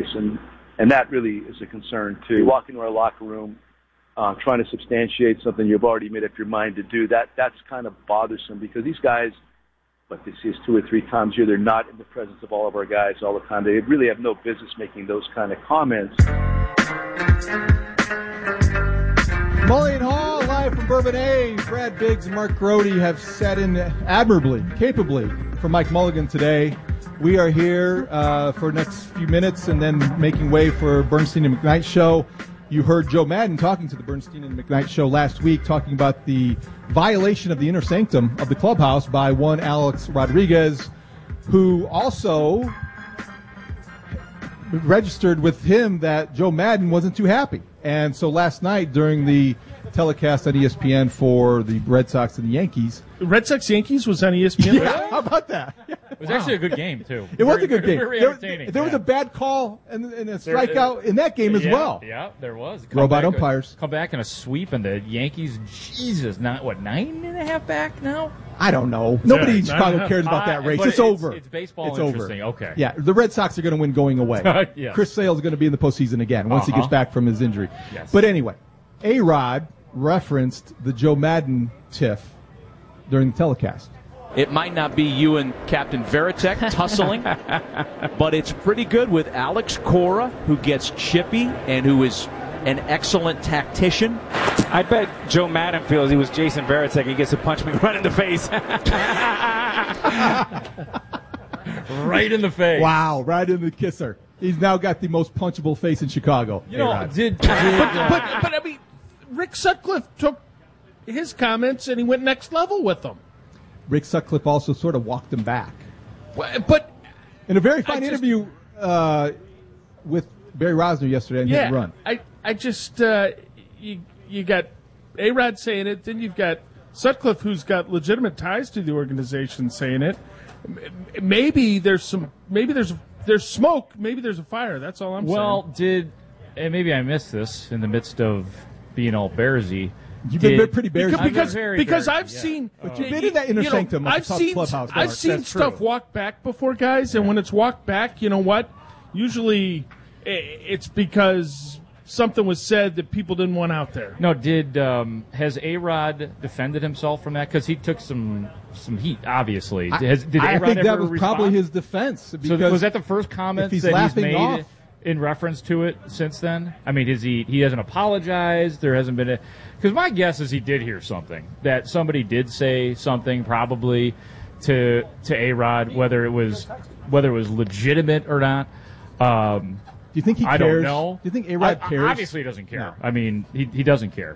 serious, and that really is a concern too. You walk into our locker room trying to substantiate something you've already made up your mind to do. That's kind of bothersome because these guys, like they see us 2 or 3 times a year, they're not in the presence of all of our guys all the time. They really have no business making those kind of comments. Mully and Hall, live from Bourbon A. Brad Biggs and Mark Grody have sat in admirably, capably for Mike Mulligan today. We are here for the next few minutes and then making way for Bernstein and McKnight show. You heard Joe Madden talking to the Bernstein and McKnight show last week, talking about the violation of the inner sanctum of the clubhouse by one Alex Rodriguez, who also registered with him that Joe Madden wasn't too happy. And so last night during the telecast on ESPN for the Red Sox and the Yankees. The Red Sox-Yankees was on ESPN? Yeah, how about that? Yeah. It was actually a good game, too. It was a good game. Very entertaining. There was a bad call and a strikeout in that game as well. Yeah, there was. Robot umpires. Come back in a sweep, and the Yankees, Jesus, 9.5 back now? I don't know. Nobody in Chicago cares about that race. It's over. It's baseball it's interesting. Over. Okay. Yeah, the Red Sox are going to win going away. Yes. Chris Sale is going to be in the postseason again once he gets back from his injury. Yes. But anyway, A-Rod referenced the Joe Madden tiff during the telecast. It might not be you and Captain Veritek tussling, but it's pretty good with Alex Cora, who gets chippy and who is an excellent tactician. I bet Joe Madden feels he was Jason Veritek. He gets to punch me right in the face. Right in the face. Wow, right in the kisser. He's now got the most punchable face in Chicago. You know, but I mean, Rick Sutcliffe took his comments and he went next level with them. Rick Sutcliffe also sort of walked him back. But in a very fine interview with Barry Rosner yesterday on Hit and Run. I just you got A-Rod saying it, then you've got Sutcliffe, who's got legitimate ties to the organization, saying it. Maybe there's smoke, maybe there's a fire. That's all I'm saying. Well, and maybe I missed this in the midst of being all Bearsy. You've been pretty Bearsy. Because I've seen. But you've been in that inner sanctum of the clubhouse. I've seen stuff walk back before, guys, and when it's walked back, you know what? Usually it's because something was said that people didn't want out there. No, has A-Rod defended himself from that? Because he took some heat, obviously. Did I A-Rod think ever that was respond? probably his defense. So was that the first comment that he's made off, in reference to it since then? I mean, he hasn't apologized? There hasn't been because my guess is he did hear something, that somebody did say something probably to A-Rod, whether it was legitimate or not. Do you think he cares? I don't know. Do you think A-Rod cares? Obviously he doesn't care. No. I mean, he doesn't care.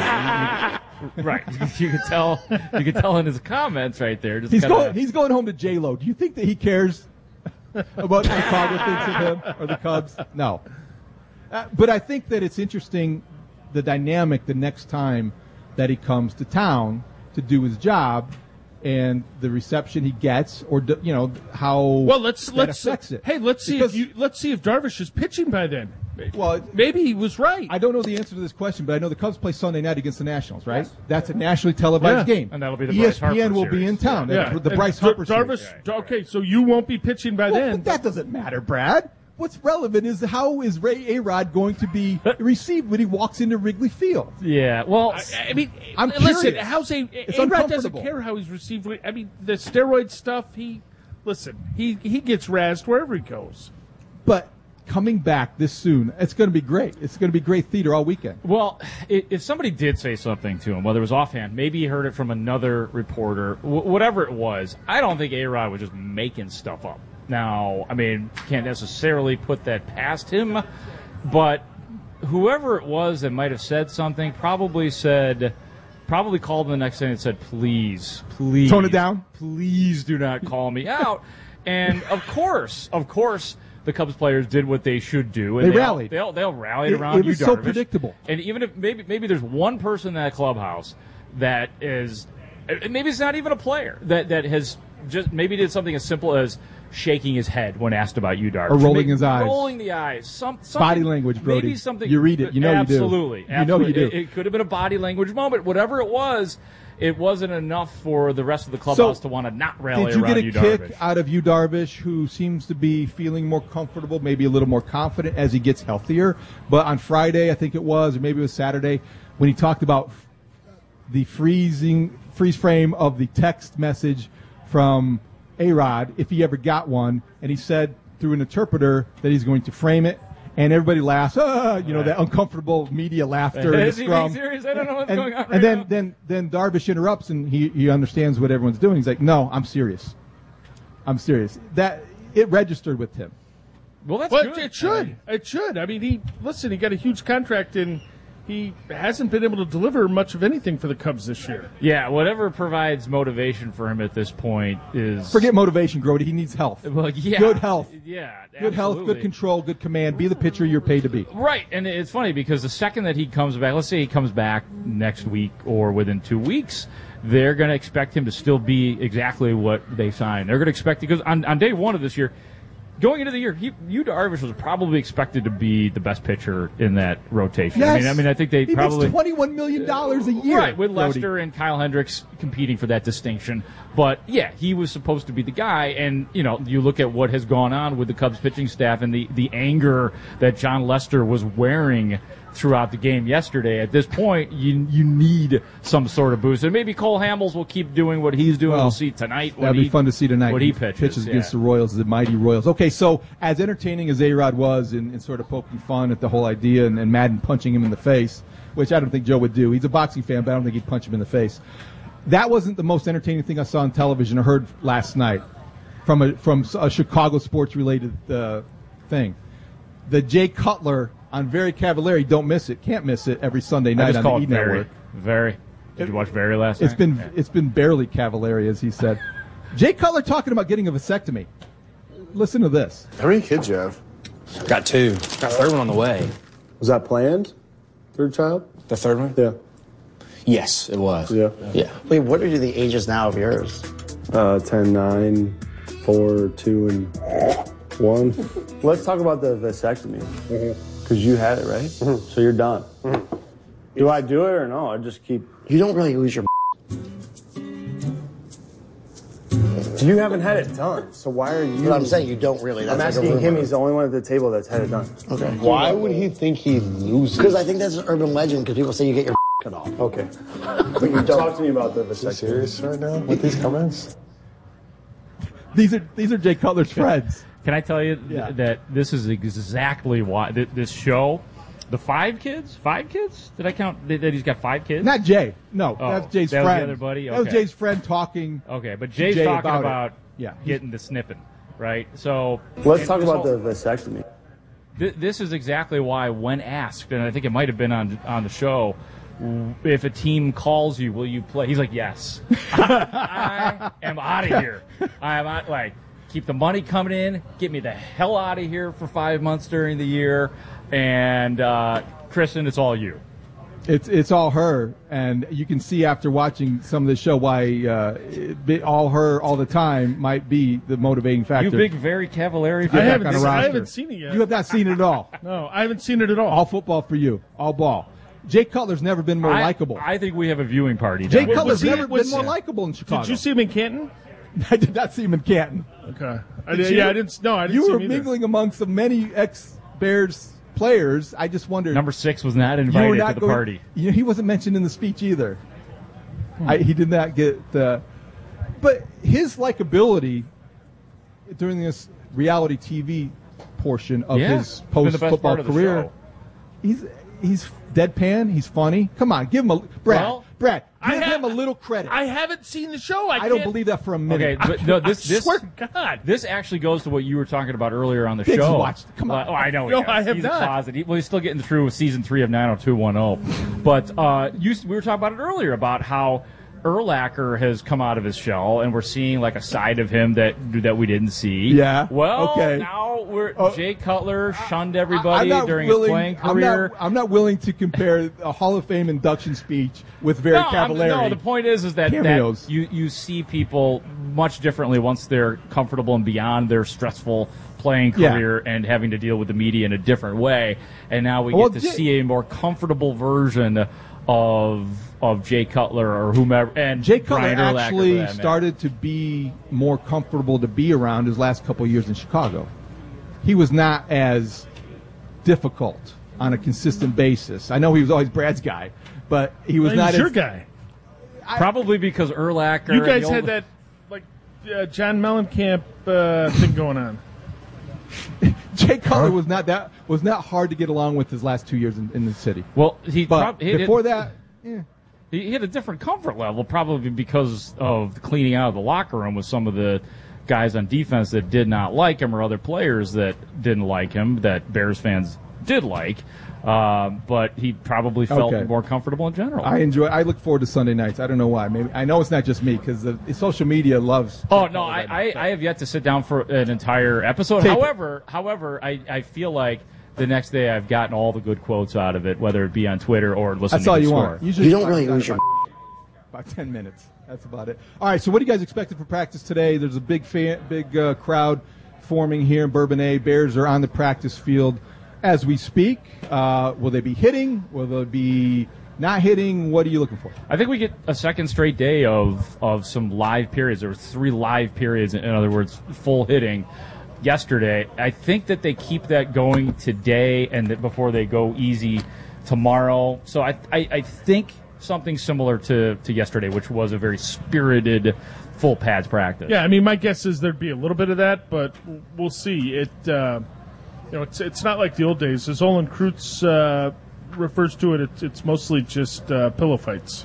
Right. You could tell in his comments right there. He's going home to J-Lo. Do you think that he cares about Chicago thinks of him or the Cubs? No. But I think that it's interesting, the dynamic the next time that he comes to town to do his job and the reception he gets, or how that affects it. Hey, let's see if Darvish is pitching by then. Well, maybe he was right. I don't know the answer to this question, but I know the Cubs play Sunday night against the Nationals, right? Yes. That's a nationally televised game, and that'll be the Bryce Harper ESPN will series. be in town. Yeah. The Bryce Harper series. Okay, so you won't be pitching by then. But that doesn't matter, Brad. What's relevant is how is Ray A-Rod going to be received when he walks into Wrigley Field? Yeah, well, I mean, I'm listen, curious. how's A-Rod doesn't care how he's received. I mean, the steroid stuff, he gets razzed wherever he goes. But coming back this soon, it's going to be great. It's going to be great theater all weekend. Well, if somebody did say something to him, whether it was offhand, maybe he heard it from another reporter, whatever it was, I don't think A-Rod was just making stuff up. Now, I mean, can't necessarily put that past him, but whoever it was that might have said something probably called him the next day and said, please, tone it down. Please do not call me out. And of course, the Cubs players did what they should do. And they rallied. They'll rally around it was you, so Darvish. predictable. And even if maybe there's one person in that clubhouse that is, maybe it's not even a player that has just maybe did something as simple as shaking his head when asked about you, Darvish. Or rolling his eyes. Rolling the eyes. Something, body language, Brody. Maybe something. You read it. You know absolutely, you do. You know you do. It could have been a body language moment. Whatever it was, it wasn't enough for the rest of the clubhouse to want to not rally did you around get a Yu kick Darvish. out of Yu Darvish, who seems to be feeling more comfortable, maybe a little more confident as he gets healthier? But on Friday, I think it was, or maybe it was Saturday, when he talked about the freeze frame of the text message from A-Rod, if he ever got one, and he said through an interpreter that he's going to frame it, and everybody laughs, that uncomfortable media laughter in the Is he scrum. being serious? I don't know what's going on And right then Darvish interrupts, and he understands what everyone's doing. He's like, "No, I'm serious. I'm serious." That it registered with him. Well, that's Well, good. it should. It should. I mean, he got a huge contract, and he hasn't been able to deliver much of anything for the Cubs this year. Yeah, whatever provides motivation for him at this point is... Forget motivation, Grody. He needs health. Well, yeah. Good health. Yeah, Good health, absolutely. good control, good command. Be the pitcher you're paid to be. Right, and it's funny because the second that he comes back, let's say he comes back next week or within 2 weeks, they're going to expect him to still be exactly what they signed. They're going to expect, because on day one of this year, going into the year, Yu Darvish was probably expected to be the best pitcher in that rotation. Yes. I mean, I think they he probably makes $21 million a year. right with Grody. Lester and Kyle Hendricks competing for that distinction. But yeah, he was supposed to be the guy. And you look at what has gone on with the Cubs pitching staff and the anger that John Lester was wearing throughout the game yesterday. At this point, you need some sort of boost, and maybe Cole Hamels will keep doing what he's doing. Well, we'll see tonight. That'd be fun to see tonight. What he pitches against the Royals, the mighty Royals. Okay, so as entertaining as A-Rod was in sort of poking fun at the whole idea and Madden punching him in the face, which I don't think Joe would do. He's a boxing fan, but I don't think he'd punch him in the face. That wasn't the most entertaining thing I saw on television or heard last night from a Chicago sports-related thing. The Jay Cutler on Very Cavallari, don't miss it, can't miss it every Sunday night on the E Network. Very. Did you watch Very last night? It's been barely Cavallari, as he said. Jay Cutler talking about getting a vasectomy. Listen to this. How many kids you have? Got 2. Got a third one on the way. Was that planned? Third child? The third one? Yeah. Yes, it was. Yeah. Wait, what are the ages now of yours? 10, 9, 4, 2, and 1. Let's talk about the vasectomy. Because you had it, right? So you're done. Do I do it or no? I just keep... You don't really lose your. You haven't had it done, so why are you... But I'm saying you don't really. That's I'm like a asking rumor. him. He's the only one at the table that's had it done. Okay. Why would he think he loses? Because I think that's an urban legend. Because people say you get your cut off. Okay. But you don't. Talk to me about the Are you vasectomy. serious right now with these comments? These are Jay Cutler's friends. Can I tell you Yeah. that this is exactly why this show, the 5 kids? 5 kids? Did I count that he's got 5 kids? Not Jay. No, Oh, that's Jay's that was the friend. other buddy? That was Okay. Jay's friend talking. Okay, but Jay's Jay talking about about it. Yeah. getting the snipping, right? So Let's and talk this about whole- the vasectomy. This is exactly why, when asked, and I think it might have been on the show, if a team calls you, will you play? He's like, yes. I am out of here. I'm out, keep the money coming in, get me the hell out of here for 5 months during the year, and Kristen, it's all you. It's all her, and you can see after watching some of the show why all her all the time might be the motivating factor. You big, very Cavallari Get fan. back haven't on a seen- I roster. haven't seen it yet. You have not seen it at all. No, I haven't seen it at all. All football for you. All ball. Jay Cutler's never been more likable. I think we have a viewing party. Jay down Cutler's here. never been more likable in Chicago. Did you see him in Canton? I did not see him in Canton. Okay. Did you? I didn't. No, I didn't. You see were him either. mingling amongst the many ex-Bears players. I just wondered. Number 6 was not you were invited not to the going- party. He wasn't mentioned in the speech either. He did not get the. But his likability during this reality TV portion of Yeah, his it's been the best post-football part of the career, show. he's deadpan. He's funny. Come on, give him a Brad. Well, Brad, I give have- him a little credit. I haven't seen the show. I don't can't- believe that for a Okay, minute. but no, this swear to God. This actually goes to what you were talking about earlier on the Biggs show. watched. Come on. Oh, I know. No, he has. I have He's not. A closet. He's still getting through with season 3 of 90210. But we were talking about it earlier about how Urlacher has come out of his shell, and we're seeing like a side of him that we didn't see. Yeah. Well, Okay. now Oh. Jay Cutler shunned I'm everybody not during willing- his playing career. I'm not willing to compare a Hall of Fame induction speech with Very Cavallari. No, the point is that Cameos. you see people much differently once they're comfortable and beyond their stressful playing Yeah. career and having to deal with the media in a different way. And now we Well, get to see a more comfortable version of Jay Cutler or whomever. And Jay Cutler Brian Urlacher, actually started to be more comfortable to be around his last couple of years in Chicago. He was not as difficult on a consistent basis. I know he was always Brad's guy, but he was not your as, guy. Probably because Urlacher. You guys had that John Mellencamp thing going on. Jay Cutler was not hard to get along with his last 2 years in the city. Well, before that, he hit a different comfort level, probably because of the cleaning out of the locker room with some of the guys on defense that did not like him, or other players that didn't like him that Bears fans did like. But he probably felt more comfortable in general. I look forward to Sunday nights. I don't know why. Maybe I know it's not just me because the social media loves. Oh no, I have yet to sit down for an entire episode. However, I feel like the next day I've gotten all the good quotes out of it, whether it be on Twitter or listening That's all to the you score. want. You don't really lose your. About 10 minutes. That's about it. All right. So what do you guys expected for practice today? There's a big crowd forming here in Bourbonnais. Bears are on the practice field as we speak. Will they be hitting? Will they be not hitting? What are you looking for? I think we get a second straight day of some live periods. There were 3 live periods, in other words, full hitting yesterday. I think that they keep that going today and that before they go easy tomorrow. So I think something similar to yesterday, which was a very spirited full pads practice. Yeah, I mean, my guess is there'd be a little bit of that, but we'll see. It's not like the old days. As Olin Kreutz refers to it, it's mostly just pillow fights.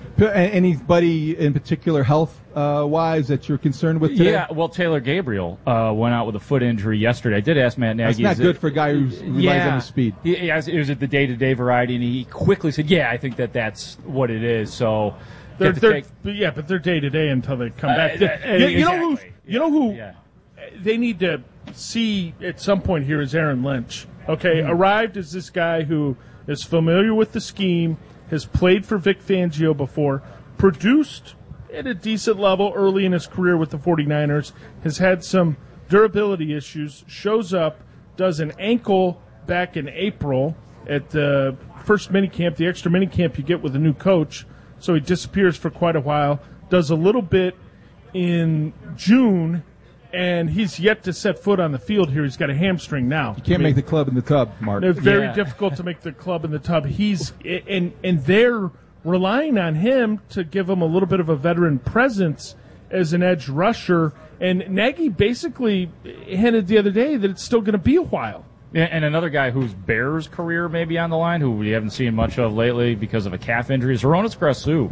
Anybody in particular health-wise that you're concerned with today? Yeah, well, Taylor Gabriel went out with a foot injury yesterday. I did ask Matt Nagy. That's not good for a guy who relies on his speed. It was at the day-to-day variety, and he quickly said, I think that's what it is. So but they're day-to-day until they come back. You know who they need to see at some point here is Aaron Lynch. Okay, arrived as this guy who is familiar with the scheme, has played for Vic Fangio before, produced at a decent level early in his career with the 49ers, has had some durability issues, shows up, does an ankle back in April at the first minicamp, the extra minicamp you get with a new coach, so he disappears for quite a while, does a little bit in June, and he's yet to set foot on the field here. He's got a hamstring now. You can't make the club in the tub, Mark. It's very difficult to make the club in the tub. And they're relying on him to give him a little bit of a veteran presence as an edge rusher. And Nagy basically hinted the other day that it's still going to be a while. And another guy whose Bears career may be on the line, who we haven't seen much of lately because of a calf injury, is Hronis Grasu.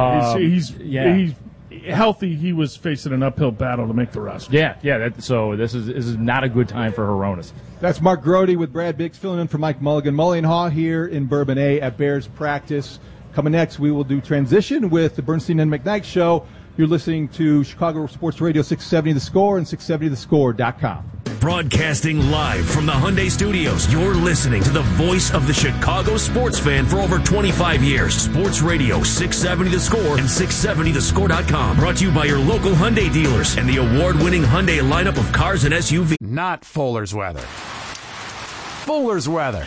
He's healthy. He was facing an uphill battle to make the roster. So this is not a good time for Hronis. That's Mark Grody with Brad Biggs filling in for Mike Mulligan. Mully and Haw here in Bourbonnais at Bears practice. Coming next, we will do Transition with the Bernstein and McKnight Show. You're listening to Chicago Sports Radio 670 The Score and 670thescore.com. Broadcasting live from the Hyundai Studios, you're listening to the voice of the Chicago sports fan for over 25 years. Sports Radio 670 The Score and 670thescore.com. Brought to you by your local Hyundai dealers and the award-winning Hyundai lineup of cars and SUVs. Not Fuller's weather. Fuller's weather.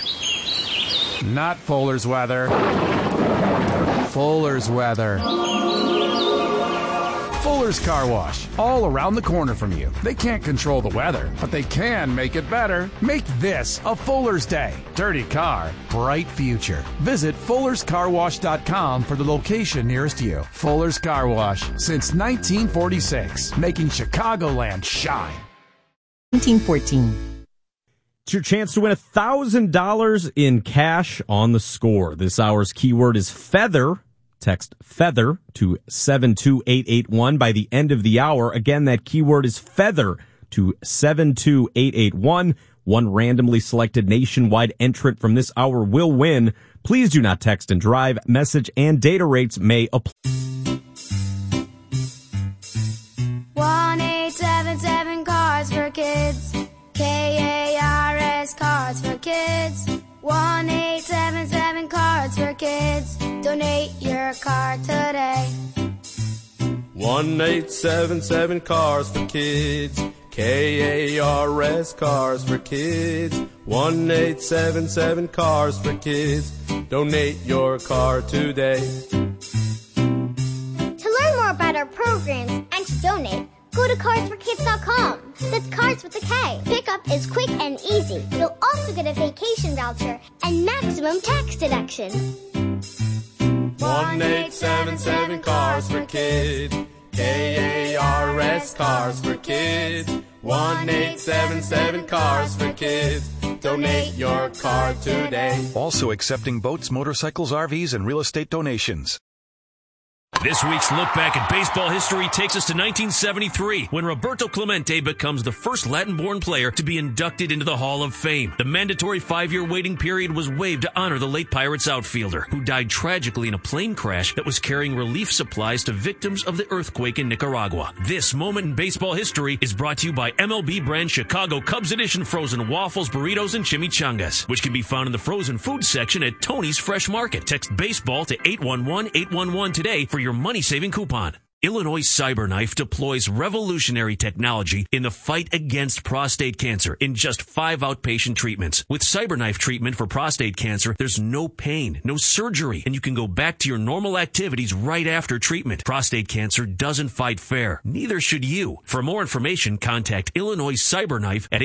Not Fuller's weather. Fuller's weather. Fuller's Car Wash, all around the corner from you. They can't control the weather, but they can make it better. Make this a Fuller's Day. Dirty car, bright future. Visit Fuller'sCarWash.com for the location nearest you. Fuller's Car Wash, since 1946, making Chicagoland shine. 1914. It's your chance to win $1,000 in cash on The Score. This hour's keyword is feather. Text feather to 72881 by the end of the hour. Again, that keyword is feather to 72881. One randomly selected nationwide entrant from this hour will win. Please do not text and drive. Message and data rates may apply. 1-877 Cars for Kids. KARS Cards for Kids. 1-877 Cards for Kids. Donate your car today. 1-877 Cars for Kids. KARS Cars for Kids. 1877 Cars for Kids. Donate your car today. To learn more about our programs and to donate, go to carsforkids.com. That's Cars with a K. Pickup is quick and easy. You'll also get a vacation voucher and maximum tax deduction. 1877 Cars for Kids. KARS Cars for Kids. 1877 Cars for Kids. Donate your car today. Also accepting boats, motorcycles, RVs, and real estate donations. This week's look back at baseball history takes us to 1973, when Roberto Clemente becomes the first Latin-born player to be inducted into the Hall of Fame. The mandatory 5-year waiting period was waived to honor the late Pirates outfielder, who died tragically in a plane crash that was carrying relief supplies to victims of the earthquake in Nicaragua. This moment in baseball history is brought to you by MLB brand Chicago Cubs Edition frozen waffles, burritos, and chimichangas, which can be found in the frozen food section at Tony's Fresh Market. Text baseball to 811-811 today for your money-saving coupon. Illinois CyberKnife deploys revolutionary technology in the fight against prostate cancer in just 5 outpatient treatments. With CyberKnife treatment for prostate cancer, there's no pain, no surgery, and you can go back to your normal activities right after treatment. Prostate cancer doesn't fight fair. Neither should you. For more information, contact Illinois CyberKnife at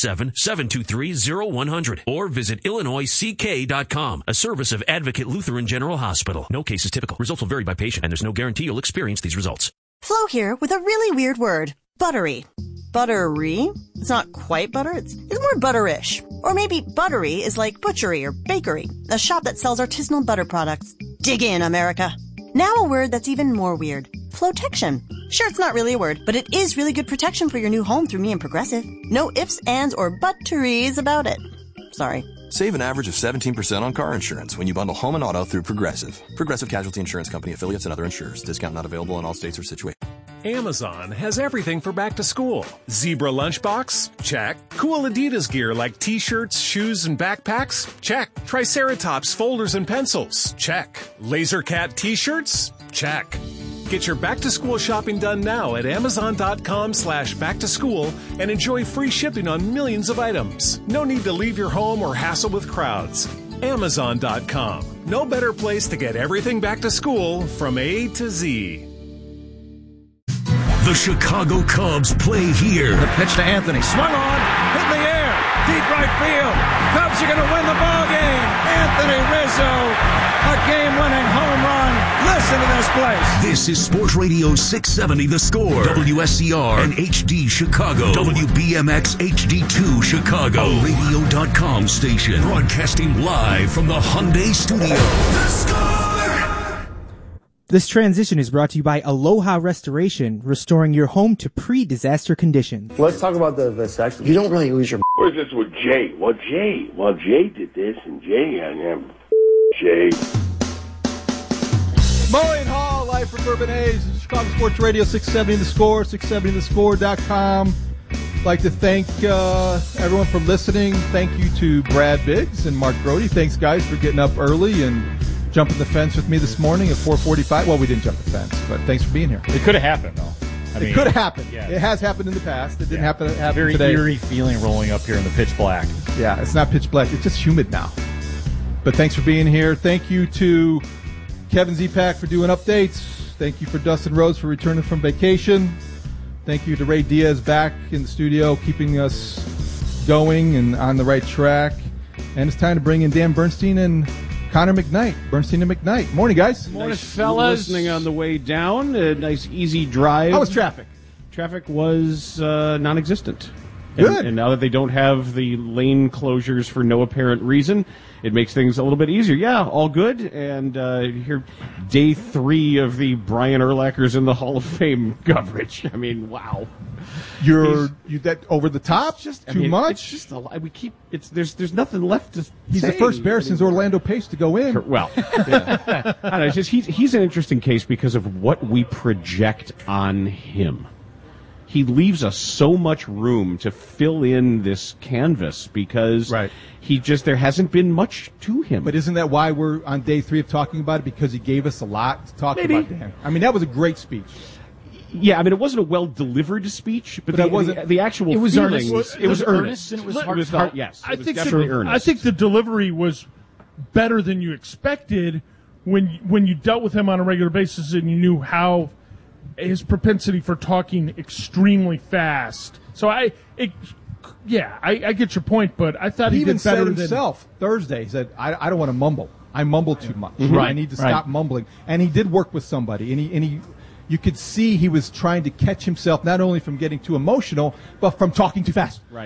847-723-0100 or visit IllinoisCK.com, a service of Advocate Lutheran General Hospital. No case is typical. Results will vary by patient, and there's no guarantee you'll experience these results. Flo here with a really weird word. Buttery. Buttery? It's not quite butter. It's more butterish. Or maybe buttery is like butchery or bakery, a shop that sells artisanal butter products. Dig in, America. Now a word that's even more weird. Flotection. Sure, it's not really a word, but it is really good protection for your new home through me and Progressive. No ifs, ands, or butteries about it. Sorry. Save an average of 17% on car insurance when you bundle home and auto through Progressive. Progressive Casualty Insurance Company, affiliates, and other insurers. Discount not available in all states or situations. Amazon has everything for back to school. Zebra lunchbox? Check. Cool Adidas gear like t-shirts, shoes, and backpacks? Check. Triceratops folders and pencils? Check. Laser Cat t-shirts? Check. Get your back-to-school shopping done now at Amazon.com/back-to-school and enjoy free shipping on millions of items. No need to leave your home or hassle with crowds. Amazon.com. No better place to get everything back to school from A to Z. The Chicago Cubs play here. The pitch to Anthony. Swung on. Hit in the air. Deep right field. Cubs are going to win the ball game. Anthony Rizzo. A game-winning home run. Listen to this place. This is Sports Radio 670 The Score. WSCR and HD Chicago. WBMX HD2 Chicago. A radio.com station. Broadcasting live from the Hyundai Studio. The Score! This transition is brought to you by Aloha Restoration, restoring your home to pre-disaster conditions. Let's talk about the vasectomy. You don't really lose your... Where's this with Jay? Well, Jay did this, and Jay, Jay. Mully & Haw, live from Bourbon A's, Chicago Sports Radio 670 The Score, 670thescore.com. I'd like to thank everyone for listening. Thank you to Brad Biggs and Mark Grody. Thanks, guys, for getting up early and jumping the fence with me this morning at 4:45. Well, we didn't jump the fence, but thanks for being here. It could have happened, though. It could have happened. Yeah. It has happened in the past. It didn't happen very today. Very eerie feeling rolling up here in the pitch black. Yeah, it's not pitch black. It's just humid now. But thanks for being here. Thank you to Kevin Zipak for doing updates. Thank you for Dustin Rhodes for returning from vacation. Thank you to Ray Diaz back in the studio, keeping us going and on the right track. And it's time to bring in Dan Bernstein and Connor McKnight. Bernstein and McKnight. Morning, guys. Morning, fellas. Listening on the way down. A nice, easy drive. How was traffic? Traffic was non-existent. Good. And now that they don't have the lane closures for no apparent reason, it makes things a little bit easier. Yeah, all good. And here, day 3 of the Brian Urlacher's in the Hall of Fame coverage. I mean, wow. You that over the top? Just too much? It's just we keep. There's nothing left to. He's the first Bear since Orlando Pace to go in. Well, yeah. I don't know, it's just he's an interesting case because of what we project on him. He leaves us so much room to fill in this canvas because there hasn't been much to him. But isn't that why we're on day 3 of talking about it? Because he gave us a lot to talk about, Dan. I mean, that was a great speech. Yeah, I mean, it wasn't a well-delivered speech, but it wasn't. The actual It was feeling earnest. it was earnest and it was heartfelt. Yes, I it was think definitely earnest. I think the delivery was better than you expected when you dealt with him on a regular basis and you knew how his propensity for talking extremely fast. So I get your point, but I thought he even did better said himself Thursday. He said, "I don't want to mumble. I mumble too much. Right. I need to stop mumbling." And he did work with somebody, and he. You could see he was trying to catch himself not only from getting too emotional, but from talking too fast. Right.